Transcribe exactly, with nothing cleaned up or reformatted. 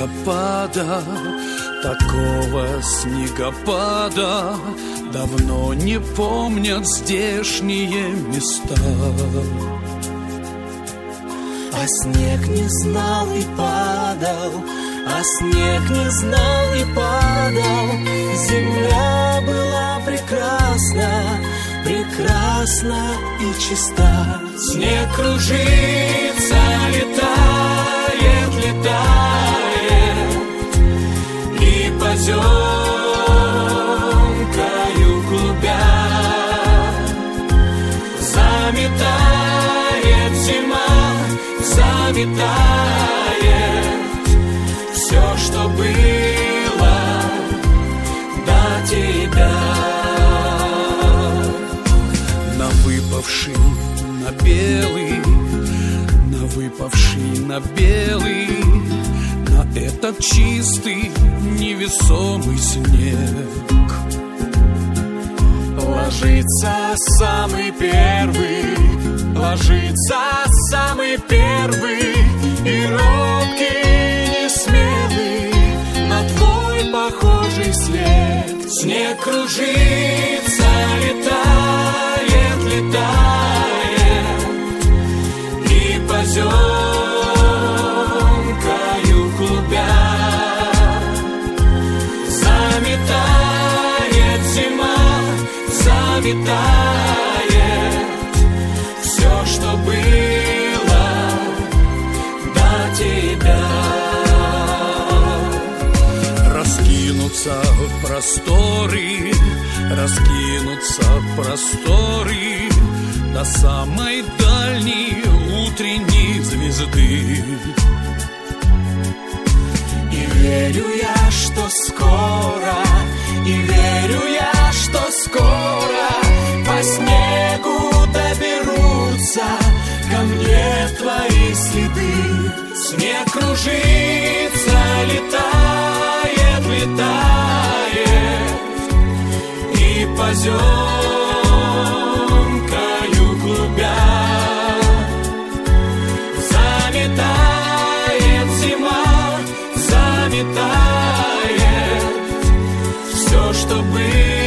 снегопада, такого снегопада давно не помнят здешние места. А снег не знал и падал, а снег не знал и падал. Земля была прекрасна, прекрасна и чиста. Снег кружится, летает, летает, и поземкою клубя заметает зима, заметает все, что было до тебя. На выпавший, на белый, на выпавший, на белый, на этот чистый, невесомый снег ложится самый первый, ложится самый первый и робкий, несмелый на твой похожий след. Снег кружится, летает, летает, и поземкою клубя заметает зима, заметает все, что было до тебя. Раскинутся просторы, раскинутся просторы до самой дальней утренней звезды. И верю я, что скоро, и верю я, что скоро по снегу доберутся ко мне твои следы. Снег кружится, летает, летает, и поземкою клубя заметает зима, заметает все, что было